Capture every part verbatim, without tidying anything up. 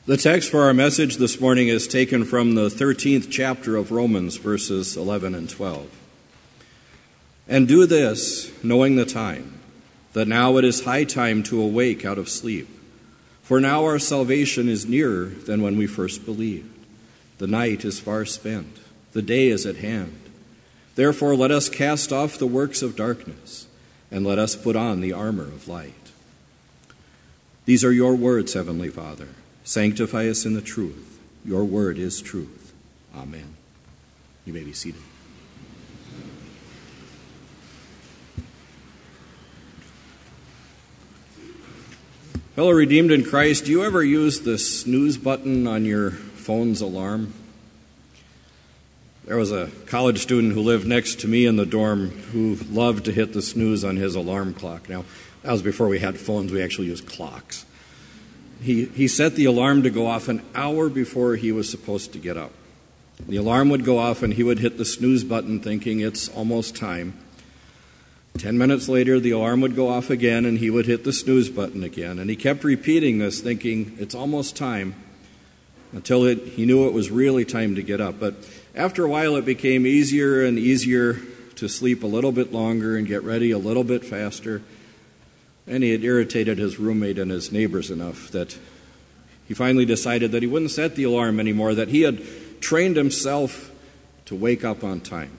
The text for our message this morning is taken from the thirteenth chapter of Romans, verses eleven and twelve. And do this, knowing the time, that now it is high time to awake out of sleep. For now our salvation is nearer than when we first believed. The night is far spent, the day is at hand. Therefore let us cast off the works of darkness, and let us put on the armor of light. These are your words, Heavenly Father. Sanctify us in the truth. Your word is truth. Amen. You may be seated. Fellow redeemed in Christ, do you ever use the snooze button on your phone's alarm? There was a college student who lived next to me in the dorm who loved to hit the snooze on his alarm clock. Now, that was before we had phones. We actually used clocks. He, he set the alarm to go off an hour before he was supposed to get up. The alarm would go off and he would hit the snooze button thinking it's almost time. Ten minutes later, the alarm would go off again and he would hit the snooze button again. And he kept repeating this thinking it's almost time until it, he knew it was really time to get up. But after a while, it became easier and easier to sleep a little bit longer and get ready a little bit faster. And he had irritated his roommate and his neighbors enough that he finally decided that he wouldn't set the alarm anymore, that he had trained himself to wake up on time.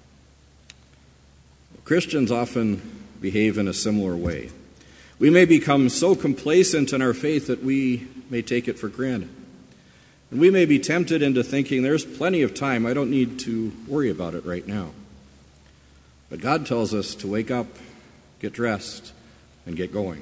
Christians often behave in a similar way. We may become so complacent in our faith that we may take it for granted. And we may be tempted into thinking there's plenty of time, I don't need to worry about it right now. But God tells us to wake up, get dressed, and get going.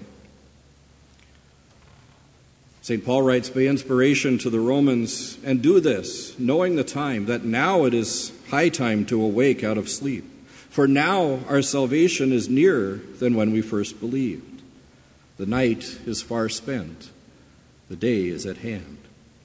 Saint Paul writes by inspiration to the Romans, and do this, knowing the time, that now it is high time to awake out of sleep. For now our salvation is nearer than when we first believed. The night is far spent, the day is at hand.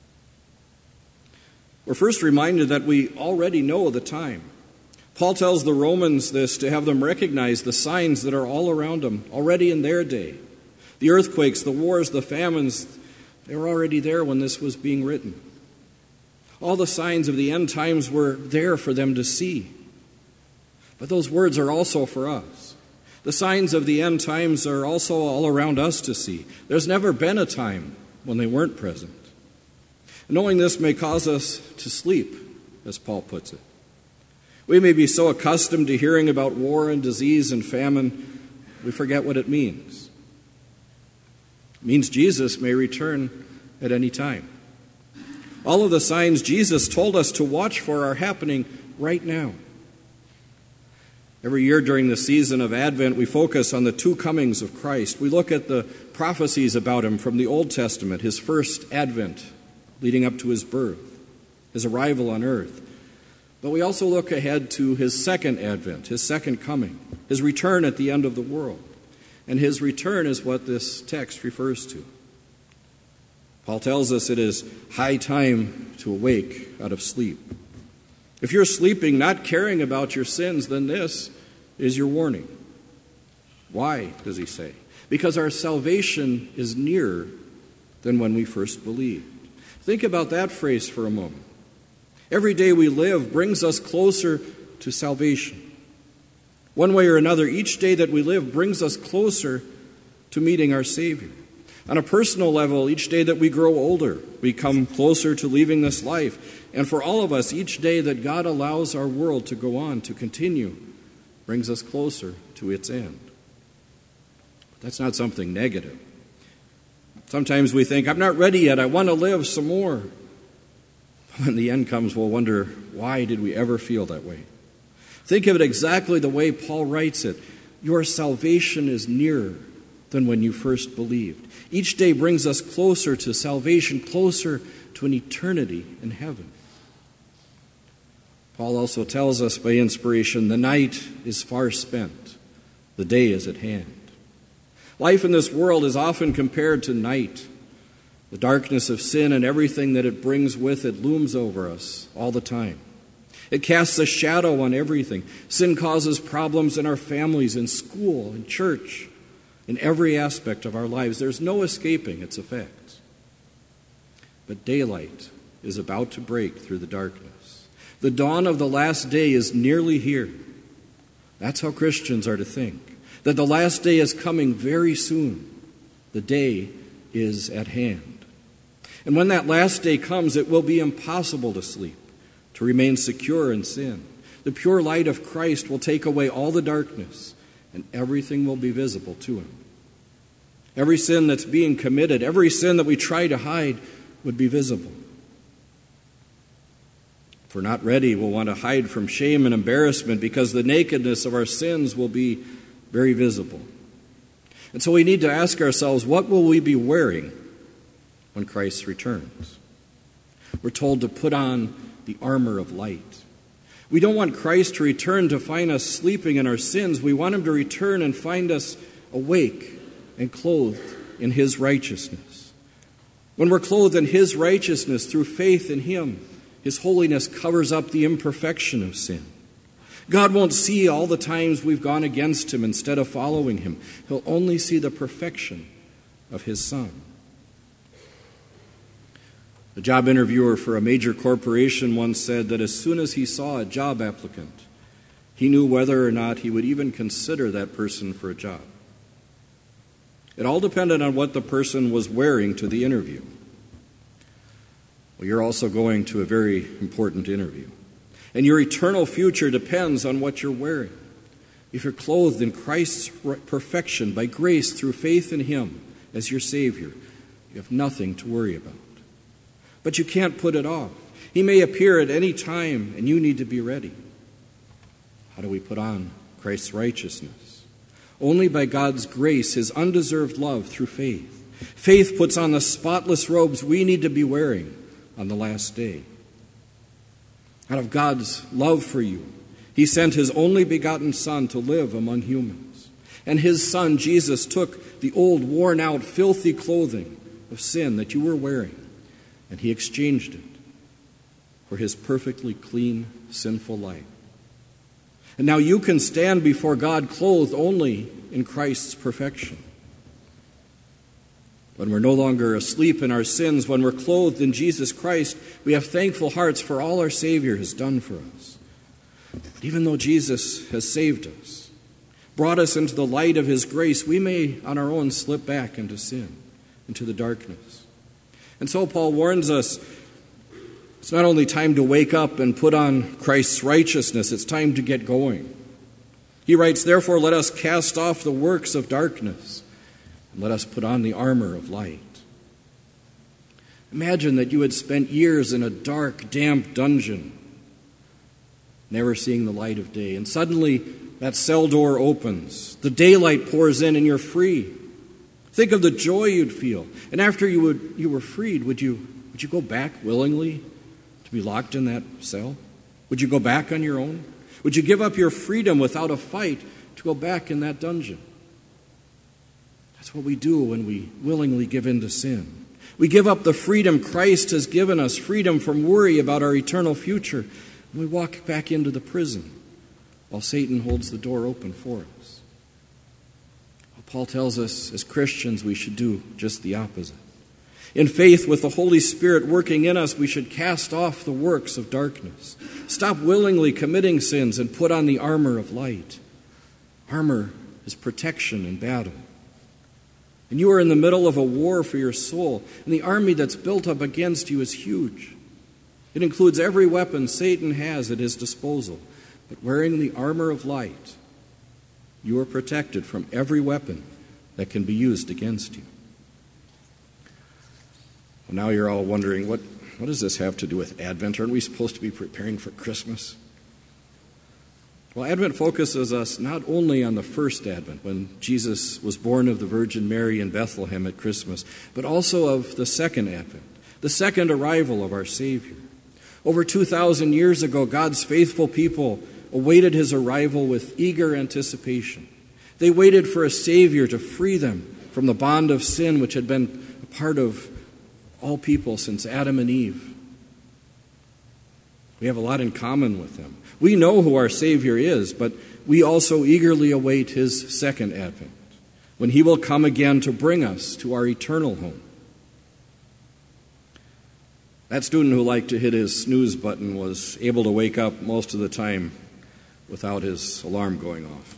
We're first reminded that we already know the time. Paul tells the Romans this to have them recognize the signs that are all around them, already in their day. The earthquakes, the wars, the famines, they were already there when this was being written. All the signs of the end times were there for them to see. But those words are also for us. The signs of the end times are also all around us to see. There's never been a time when they weren't present. Knowing this may cause us to sleep, as Paul puts it. We may be so accustomed to hearing about war and disease and famine, we forget what it means. It means Jesus may return at any time. All of the signs Jesus told us to watch for are happening right now. Every year during the season of Advent, we focus on the two comings of Christ. We look at the prophecies about him from the Old Testament, his first advent leading up to his birth, his arrival on earth. But we also look ahead to his second advent, his second coming, his return at the end of the world. And his return is what this text refers to. Paul tells us it is high time to awake out of sleep. If you're sleeping, not caring about your sins, then this is your warning. Why, does he say? Because our salvation is nearer than when we first believed. Think about that phrase for a moment. Every day we live brings us closer to salvation. One way or another, each day that we live brings us closer to meeting our Savior. On a personal level, each day that we grow older, we come closer to leaving this life. And for all of us, each day that God allows our world to go on, to continue, brings us closer to its end. But that's not something negative. Sometimes we think, I'm not ready yet, I want to live some more. When the end comes, we'll wonder, why did we ever feel that way? Think of it exactly the way Paul writes it. Your salvation is nearer than when you first believed. Each day brings us closer to salvation, closer to an eternity in heaven. Paul also tells us by inspiration, the night is far spent, the day is at hand. Life in this world is often compared to night. The darkness of sin and everything that it brings with it looms over us all the time. It casts a shadow on everything. Sin causes problems in our families, in school, in church, in every aspect of our lives. There's no escaping its effects. but daylight is about to break through the darkness. The dawn of the last day is nearly here. That's how Christians are to think, that the last day is coming very soon. The day is at hand. And when that last day comes, it will be impossible to sleep, to remain secure in sin. The pure light of Christ will take away all the darkness, and everything will be visible to him. Every sin that's being committed, every sin that we try to hide, would be visible. If we're not ready, we'll want to hide from shame and embarrassment because the nakedness of our sins will be very visible. And so we need to ask ourselves, what will we be wearing when Christ returns? We're told to put on the armor of light. We don't want Christ to return to find us sleeping in our sins. We want him to return and find us awake and clothed in his righteousness. When we're clothed in his righteousness through faith in him, his holiness covers up the imperfection of sin. God won't see all the times we've gone against him instead of following him. He'll only see the perfection of his Son. A job interviewer for a major corporation once said that as soon as he saw a job applicant, he knew whether or not he would even consider that person for a job. It all depended on what the person was wearing to the interview. Well, you're also going to a very important interview. And your eternal future depends on what you're wearing. If you're clothed in Christ's perfection by grace through faith in him as your Savior, you have nothing to worry about. But you can't put it off. He may appear at any time, and you need to be ready. How do we put on Christ's righteousness? Only by God's grace, his undeserved love through faith. Faith puts on the spotless robes we need to be wearing on the last day. Out of God's love for you, he sent his only begotten Son to live among humans. And his Son, Jesus, took the old, worn-out, filthy clothing of sin that you were wearing, and he exchanged it for his perfectly clean, sinful life. And now you can stand before God clothed only in Christ's perfection. When we're no longer asleep in our sins, when we're clothed in Jesus Christ, we have thankful hearts for all our Savior has done for us. But even though Jesus has saved us, brought us into the light of his grace, we may on our own slip back into sin, into the darkness. And so Paul warns us, it's not only time to wake up and put on Christ's righteousness, it's time to get going. He writes, therefore, let us cast off the works of darkness, and let us put on the armor of light. Imagine that you had spent years in a dark, damp dungeon, never seeing the light of day, and suddenly that cell door opens, the daylight pours in, and you're free. Think of the joy you'd feel. And after you would you were freed, would you would you go back willingly to be locked in that cell? Would you go back on your own? Would you give up your freedom without a fight to go back in that dungeon? That's what we do when we willingly give in to sin. We give up the freedom Christ has given us, freedom from worry about our eternal future, and we walk back into the prison while Satan holds the door open for us. Well, Paul tells us as Christians we should do just the opposite. In faith, with the Holy Spirit working in us, we should cast off the works of darkness. Stop willingly committing sins and put on the armor of light. Armor is protection in battle. And you are in the middle of a war for your soul, and the army that's built up against you is huge. It includes every weapon Satan has at his disposal. But wearing the armor of light, you are protected from every weapon that can be used against you. Well, now you're all wondering, what, what does this have to do with Advent? Aren't we supposed to be preparing for Christmas? Well, Advent focuses us not only on the first Advent, when Jesus was born of the Virgin Mary in Bethlehem at Christmas, but also of the second Advent, the second arrival of our Savior. Over two thousand years ago, God's faithful people awaited his arrival with eager anticipation. They waited for a Savior to free them from the bond of sin which had been a part of all people since Adam and Eve. We have a lot in common with them. We know who our Savior is, but we also eagerly await his second advent, when he will come again to bring us to our eternal home. That student who liked to hit his snooze button was able to wake up most of the time without his alarm going off.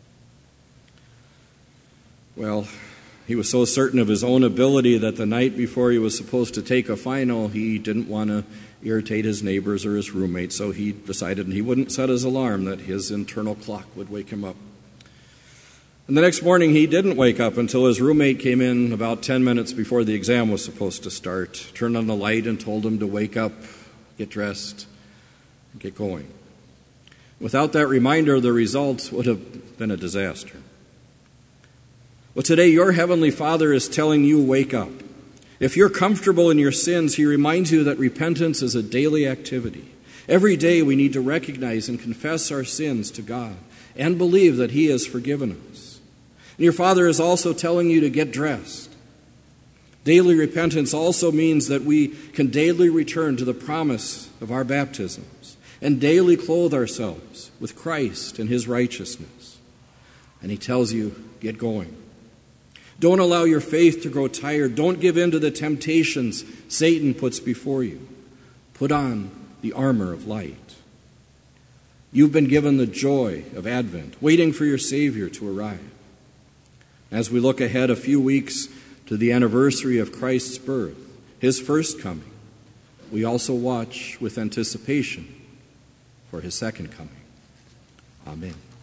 Well, he was so certain of his own ability that the night before he was supposed to take a final, he didn't want to irritate his neighbors or his roommates, so he decided he wouldn't set his alarm, that his internal clock would wake him up. And the next morning, he didn't wake up until his roommate came in about ten minutes before the exam was supposed to start, turned on the light and told him to wake up, get dressed, and get going. Without that reminder, the results would have been a disaster. Well, today, your Heavenly Father is telling you, wake up. If you're comfortable in your sins, He reminds you that repentance is a daily activity. Every day, we need to recognize and confess our sins to God and believe that He has forgiven us. And your Father is also telling you to get dressed. Daily repentance also means that we can daily return to the promise of our baptisms and daily clothe ourselves with Christ and His righteousness. And He tells you, get going. Don't allow your faith to grow tired. Don't give in to the temptations Satan puts before you. Put on the armor of light. You've been given the joy of Advent, waiting for your Savior to arrive. As we look ahead a few weeks to the anniversary of Christ's birth, His first coming, we also watch with anticipation for His second coming. Amen.